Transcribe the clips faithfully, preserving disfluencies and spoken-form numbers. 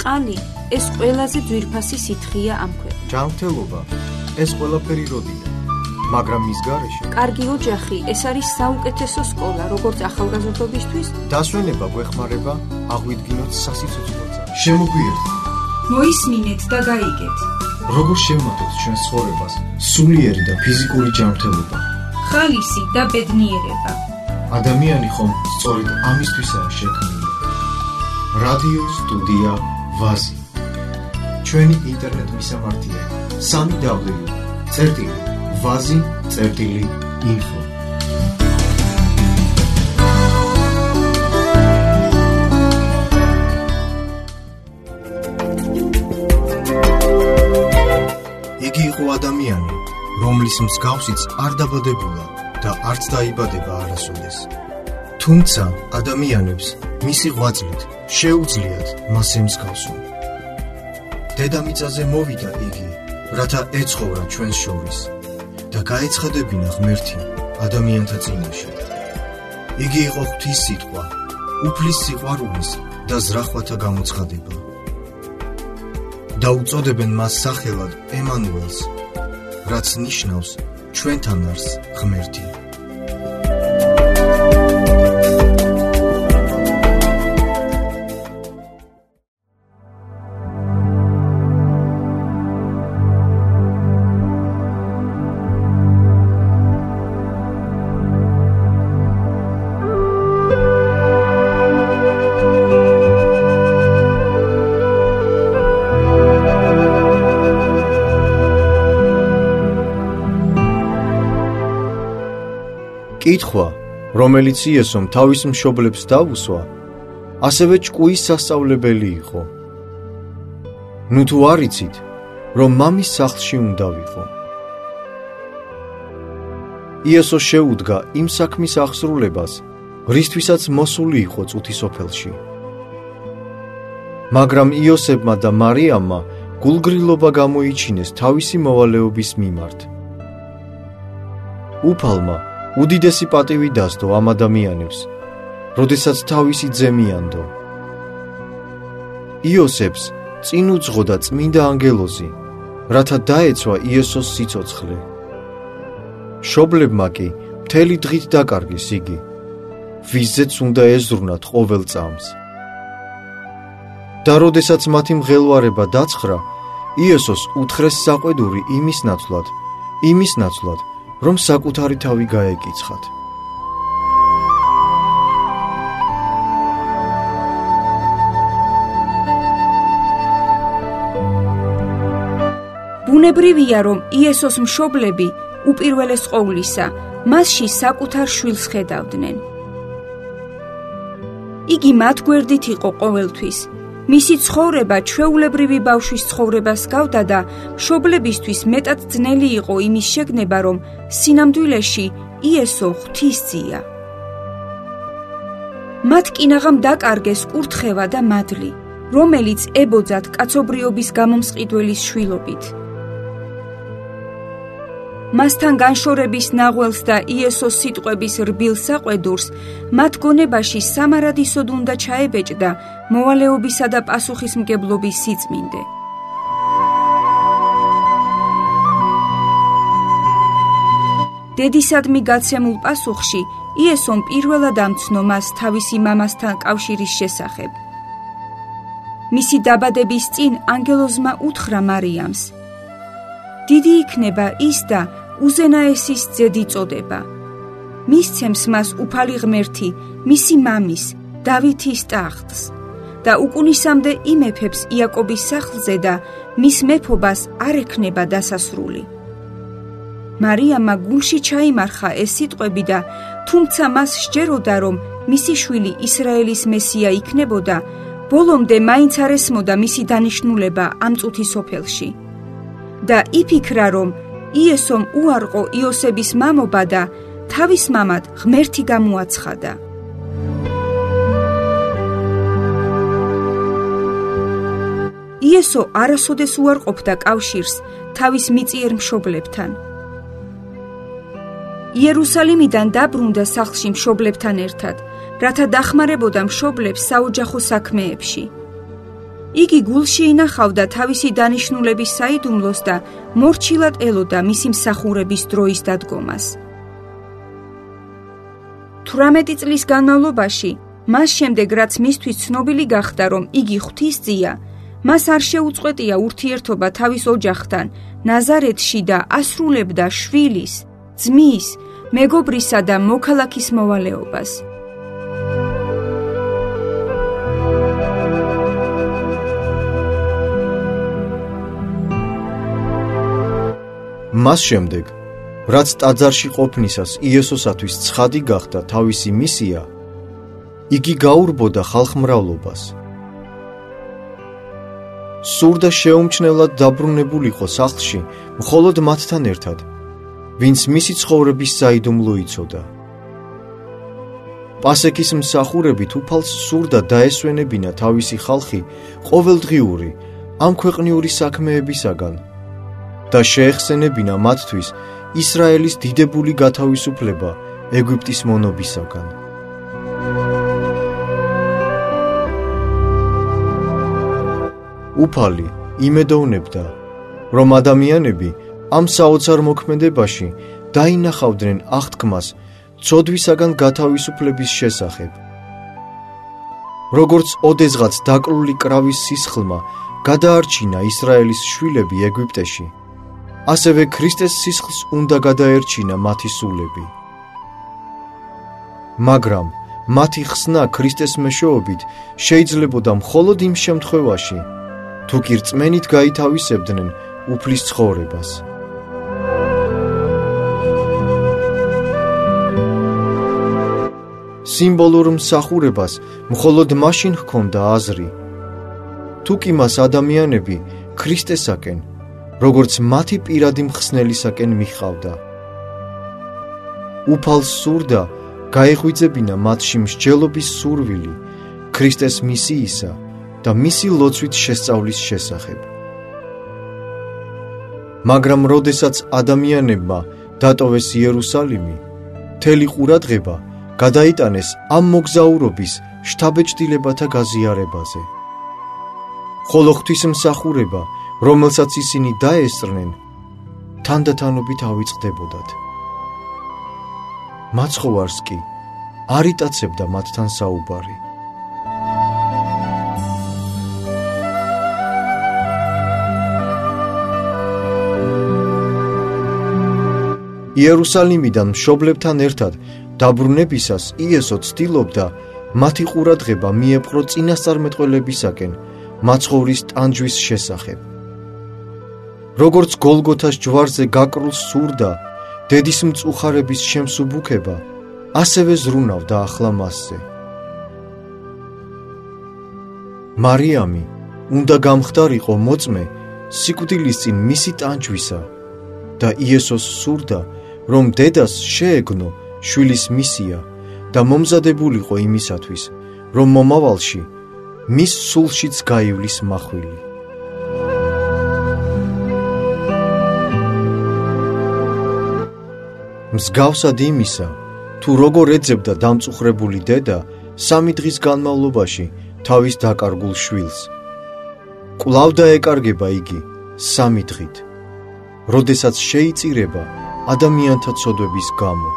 წყალი ეს ყველაზე ძვირფასი სითხეა ამ ქვეყანაში. ჯანმრთელობა ეს ყველაფერი როდია, მაგრამ მის გარეშე კარგი ოჯახი ეს არის საუკეთესო სკოლა, როგორც ახალგაზრდობისთვის. დასვენება გვეხმარება აღვიდგინოთ სასიცოცხლოზე. შემოგვიერთდეთ. მოისმინეთ და გაიგეთ. როგორ შევმართოთ ჩვენს ცხოვრებას სულიერი და ფიზიკური ჯანმრთელობა, ხალისი და ბედნიერება. ადამიანი ხომ სწორედ ამისთვისაა შექმნილი. რადიო სტუდია ვაზი. ჩვენი ინტერნეტ მისამართია სამი დაბლიუ წერტილი ვაზი წერტილი ინფო. იგი იყო ადამიანი, რომლის მსგავსიც არ დაბადებულა და არც დაიბადება არასოდეს. თუმცა ადამიანებს მისი ღვაწლით შეუძლიათ მას ემსგავსონ. დედამიწაზე მოვიდა იგი, რათა ეცხოვრა ჩვენს შორის და გაეცხადებინა ღმერთი ადამიანთა წინაშე. იგი იყო ღვთის სიტყვა, უფლის სიყვარულის და ზრახვათა გამოცხადება. და უწოდებენ მას სახელად ემანუელს, რაც ნიშნავს ჩვენთან არის ღმერთი. კითხვა, რომელიც იესომ თავის მშობლებს დაუსვა, ასევე ჭკუის სასწავლებელი იყო. ნუ თუ არ იცით, რომ მამის სახლში უნდა ვიყო. იესო შეუდგა იმ საქმის აღსრულებას, რისთვისაც მოსული იყო წუთი სოფელში. მაგრამ იოსებმა და მარიამმა გულგრილობა გამოიჩინეს თავისი მოვალეობის მიმართ. უფალმა უდიდესი პატივი დასდო ამ ადამიანებს, როდესაც თავისი ძე მიანდო. იოსებს წინ უძღოდა წმინდა ანგელოზი, რათა დაეცვა იესოს სიცოცხლე. მშობლებმა კი მთელი დღით დაკარგეს იგი, ვიზეც უნდა ეზრუნათ ყოველ წამს. და როდესაც მათი მღელვარება დაცხრა, იესოს უთხრეს საყვედური იმის ნაცვლად, იმის ნაცვლად, რომ საკუთარი თავი გაეკიცხათ. ბუნებრივია, რომ იესოს მშობლები უპირველეს ყოვლისა მასში საკუთარ შვილს ხედავდნენ. იგი მათ გვერდით იყო ყოველთვის. მისი ცხოვრება ჩვეულებრივი ბავშვის ცხოვრებას გავდა და მშობლებისთვის მეტად ძნელი იყო იმის შეგნება, რომ სინამდვილეში იესო ღვთისძია. მათ კინაღამ დაკარგეს კურთხევა და მადლი, რომელიც ებოძათ კაცობრიობის გამომსყიდველის შვილობით. მასთან განშორების ნაღველს და იესოს სიტყვების რბილ საყვედურს მათ გონებაში სამარადისოდ უნდა ჩაებეჭდა მოვალეობისა და პასუხისმგებლობის სიწმინდე. დედისადმი გაცემულ პასუხში იესომ პირველად ამცნო მას თავისი მამასთან კავშირის შესახებ. მისი დაბადების წინ ანგელოზმა უთხრა მარიამს: დიდი იქნება ის და უზენაესის ძედ იწოდება. მისცემს მას უფალი ღმერთი, მისი მამის, დავითის ტახტს და უკუნისამდე იმეფებს იაკობის სახლზე და მის მეფობას არ ექნება დასასრული. მარიამმა გულში ჩაიმარხა ეს სიტყვები და თუმცა მას სჯეროდა, რომ მისი შვილი ისრაელის მესია იქნებოდა, ბოლომდე მაინც არ ესმოდა მისი დანიშნულება ამ წუთის სოფელში. და იფიქრა, რომ იესომ უარყო იოსების მამობა და თავის მამად ღმერთი გამოაცხადა. იესო არასოდეს უარყოფდა კავშირს თავის მიწიერ მშობლებთან. იერუსალიმიდან დაბრუნდა სახლში მშობლებთან ერთად, რათა დახმარებოდა მშობლებს საოჯახო საქმეებში. იგი გულში ინახავდა თავისი დანიშნულების საიდუმლოს და მორჩილად ელოდა მისი მსახურების დროის დადგომას. თვრამეტი წლის განმავლობაში, მას შემდეგ რაც მისთვის ცნობილი გახდა, რომ იგი ღვთისძია, მას არ შეუწყვეტია ურთიერთობა თავის ოჯახთან, ნაზარეთში და ასრულებდა შვილის, ძმის, მეგობრისა და მოქალაქის მოვალეობას. მას შემდეგ, რაც ტაძარში ყოფნისას იესოსათვის ცხადი გახდა თავისი მისია, იგი გაურბოდა ხალხმრავლობას. სურდა შეუმჩნევლად დაბრუნებულიყო სახლში მხოლოდ მათთან ერთად, ვინც მისი ცხოვრების საიდუმლო იცოდა. პასექის მსახურებით უფალს სურდა დაესვენებინა თავისი ხალხი ყოველდღიური ამ ქვეყნიური საქმეებისაგან და შეეხსენებინა მათთვის ისრაელის დიდებული გათავისუფლება ეგვიპტის მონობისაგან. უფალი იმედოვნებდა, რომ ადამიანები ამ საოცარ მოქმედებაში დაინახავდნენ აღთქმას ცოდვისაგან გათავისუფლების შესახებ. როგორც ოდესღაც დაკლული კრავის სისხლმა გადაარჩინა ისრაელის შვილები ეგვიპტეში, ასევე ქრისტეს სისხლს უნდა გადაერჩინა მათი სულები. მაგრამ მათი ხსნა ქრისტეს მეშვეობით შეიძლებოდა მხოლოდ იმ შემთხვევაში, თუ კი რწმენით გაითავისებდნენ უფლის ცხოვრებას. სიმბოლურ მსახურებას მხოლოდ მაშინ ჰქონდა აზრი, თუ კი მას ადამიანები ქრისტესაკენ, როგორც მათი პირადი მხსნელისაკენ მიჰყავდა. უფალს სურდა გაეღვიძებინა მათში მსჯელობის სურვილი ქრისტეს მისიისა და მისი ლოცვით შესწავლის შესახებ. მაგრამ როდესაც ადამიანებმა დატოვეს იერუსალიმი, მთელი ყურადღება გადაიტანეს ამ მოგზაურობის შთაბეჭდილებათა გაზიარებაზე. ხოლო ღვთისმსახურება, რომელსაც ისინი დაესწრნენ, თანდათანობით ავიწყდებოდათ. მაცხოვარს კი არ იტაცებდა მათთან საუბარი. იერუსალიმიდან მშობლებთან ერთად დაბრუნებისას იესო ცდილობდა მათი ყურადღება მიეპყრო წინასწარმეტყველებისაკენ მაცხოვრის ტანჯვის შესახებ. როგორც გოლგოთას ჯვარზე გაკრულს სურდა დედის მწუხარების შემსუბუქება, ასევე ზრუნავდა ახლა მასზე. მარიამი უნდა გამხდარიყო მოწმე სიკვდილის წინ მისი ტანჯვისა და იესოს სურდა, რომ დედას შეეგნო შვილის მისია და მომზადებულიყო იმისათვის, რომ მომავალში მის სულშიც გაივლის მახვილი. მსგავსად იმისა, თუ როგორ ეძებდა დამწუხრებული დედა სამი დღის განმავლობაში თავის დაკარგულ შვილს, კვლავ დაეკარგება იგი სამი დღით, როდესაც შეიწირება ადამიანთა ცოდვების გამო.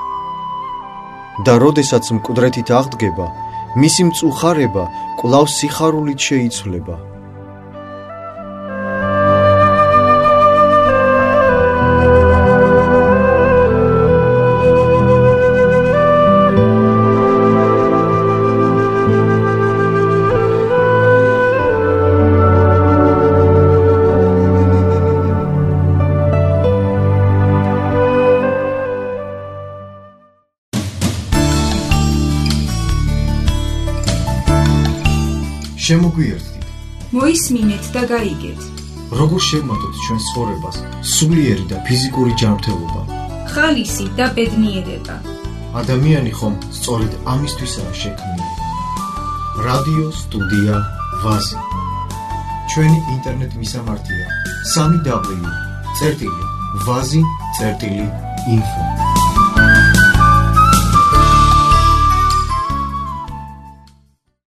და როდესაც მკვდრეთით აღდგება, მისი მწუხარება კვლავ სიხარულით შეიცვლება. შემოგვიერთდით, მოისმინეთ და გაიგეთ. როგორ შევმატოთ ჩვენს ცხოვრებას სულიერი და ფიზიკური ჯანმრთელობა, ხალისი და ბედნიერება. ადამიანი ხომ სწორედ ამისთვისაა შექმნილი. რადიო სტუდია ვაზი. ჩვენი ინტერნეტ მისამართია სამი დაბლიუ წერტილი ვაზი წერტილი ინფო.